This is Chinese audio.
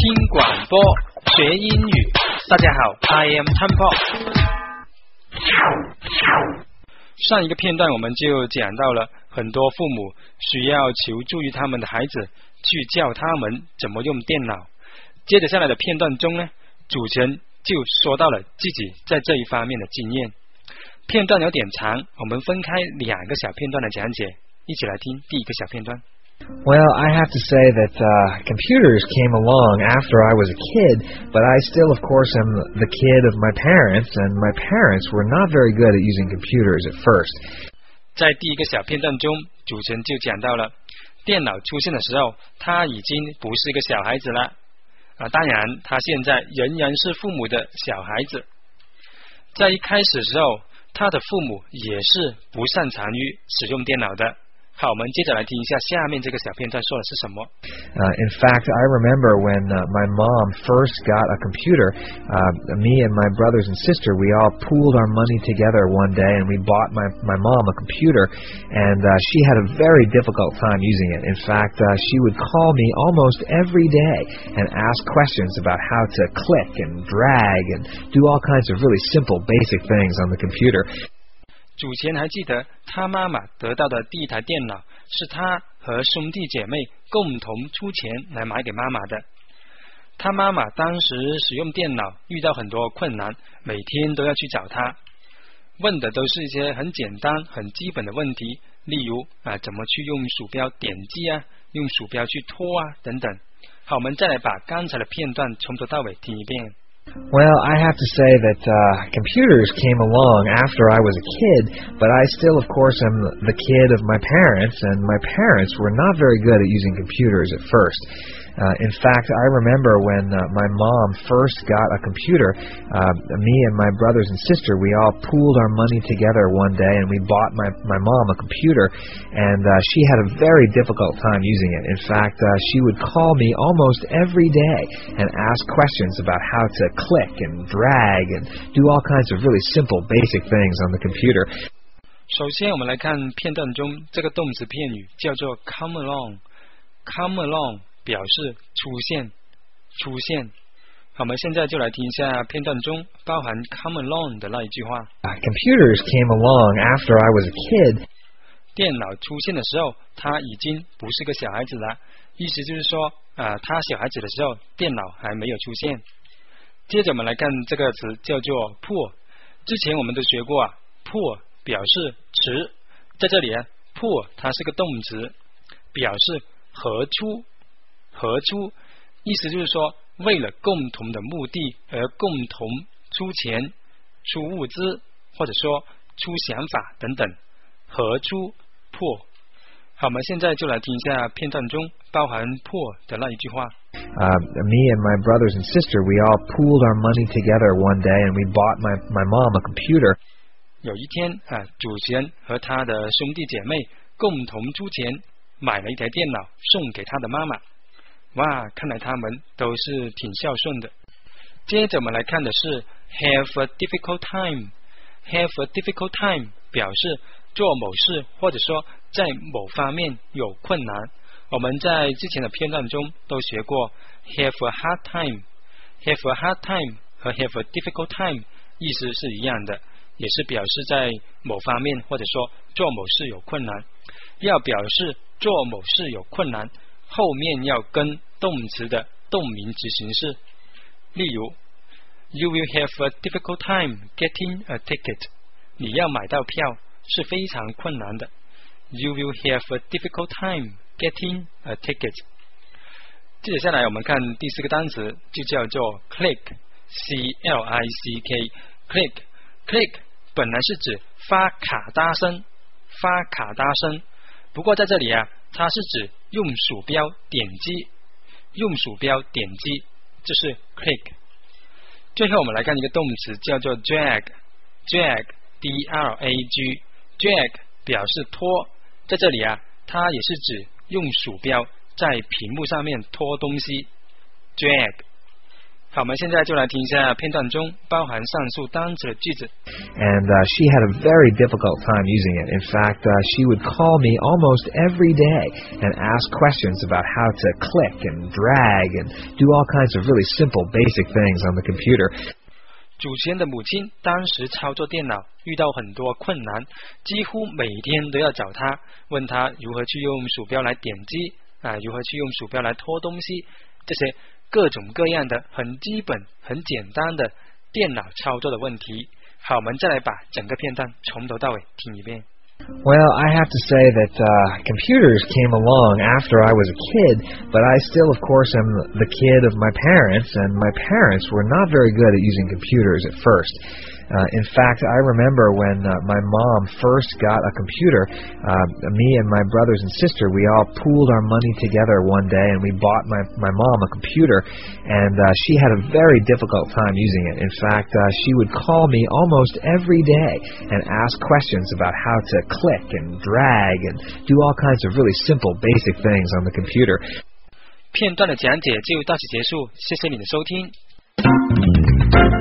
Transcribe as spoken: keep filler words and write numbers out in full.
听广播学英语。大家好 I am Tom。 上一个片段我们就讲到了很多父母需要求助于他们的孩子，去教他们怎么用电脑。接着下来的片段中呢，主持人就说到了自己在这一方面的经验。片段有点长，我们分开两个小片段的讲解，一起来听第一个小片段。 Well, I have to say that uh, computers came along after I was a kid, but I still, of course, am the kid of my parents, and my parents were not very good at using computers at first. 在第一个小片段中，主持人就讲到了电脑出现的时候，他已经不是一个小孩子了啊，当然他现在仍然是父母的小孩子。在一开始的时候，他的父母也是不擅长于使用电脑的。好，我们接着来听一下下面这个小片段说的是什么。 Uh, in fact, I remember when uh, my mom first got a computer, uh, me and my brothers and sister, we all pooled our money together one day and we bought my, my mom a computer, and uh, she had a very difficult time using it. In fact, uh, she would call me almost every day and ask questions about how to click and drag and do all kinds of really simple, basic things on the computer. 主持人还记得他妈妈得到的第一台电脑是他和兄弟姐妹共同出钱来买给妈妈的。他妈妈当时使用电脑遇到很多困难，每天都要去找他，问的都是一些很简单很基本的问题，例如啊怎么去用鼠标点击啊，用鼠标去拖啊等等。好，我们再来把刚才的片段从头到尾听一遍。 Well, I have to say that uh, computers came along after I was a kid, but I still, of course, am the kid of my parents, and my parents were not very good at using computers at first. Uh, in fact, I remember when uh, my mom first got a computer, uh, me and my brothers and sister, we all pooled our money together one day and we bought my, my mom a computer, and uh, she had a very difficult time using it. In fact, uh, she would call me almost every day and ask questions about how to click and drag and do all kinds of really simple, basic things on the computer. 首先我们来看片段中这个动词片语叫做 come along。come along表示出现，出现。好，我们现在就来听一下片段中包含 come along 的那一句话。 Computers came along after I was a kid. 电脑出现的时候，他已经不是个小孩子了。意思就是说，啊，他小孩子的时候，电脑还没有出现。接着我们来看这个词叫做 pour。之前我们都学过啊 ，pour 表示池，在这里啊 ，pour 它是个动词，表示合出。合出，意思就是说，为了共同的目的而共同出钱、出物资，或者说出想法等等，合出破。好，我们现在就来听一下片段中包含破的那一句话。 Uh, me and my brothers and sister, we all pooled our money together one day, and we bought my my mom a computer. 有一天啊，主持人和他的兄弟姐妹共同出钱买了一台电脑送给他的妈妈。哇，看来他们都是挺孝顺的。接着我们来看的是 have a difficult time。 have a difficult time 表示做某事或者说在某方面有困难。我们在之前的片段中都学过 have a hard time。 have a hard time 和 have a difficult time 意思是一样的，也是表示在某方面或者说做某事有困难。要表示做某事有困难，后面要跟动词的动名词形式。例如 You will have a difficult time getting a ticket。 你要买到票是非常困难的。 You will have a difficult time getting a ticket。 接着下来我们看第四个单词，就叫做 click。 C L I C K click click 本来是指发卡哒声，发卡哒声，不过在这里啊，它是指用鼠标点击，用鼠标点击，这是 click。 最后我们来看一个动词叫做 drag。 drag D R A G drag 表示拖，在这里啊，它也是指用鼠标在屏幕上面拖东西 drag。 好，我们现在就来听一下片段中包含上述单词的句子。 And uh, she had a very difficult time using it. In fact, uh, she would call me almost every day and ask questions about how to click and drag and do all kinds of really simple, basic things on the computer. 主持人的母亲当时操作电脑遇到很多困难，几乎每天都要找她，问她如何去用鼠标来点击啊，如何去用鼠标来拖东西，这些各种各样的很基本很简单的电脑操作的问题。好，我们再来把整个片段从头到尾听一遍。 Well, I have to say that uh, computers came along after I was a kid, but I still, of course, am the kid of my parents, and my parents were not very good at using computers at first. Uh, in fact, I remember when uh, my mom first got a computer, uh, me and my brothers and sister, we all pooled our money together one day and we bought my, my mom a computer, and uh, she had a very difficult time using it. In fact, uh, she would call me almost every day and ask questions about how to click and drag and do all kinds of really simple, basic things on the computer. 片段的讲解就到此结束，谢谢你的收听。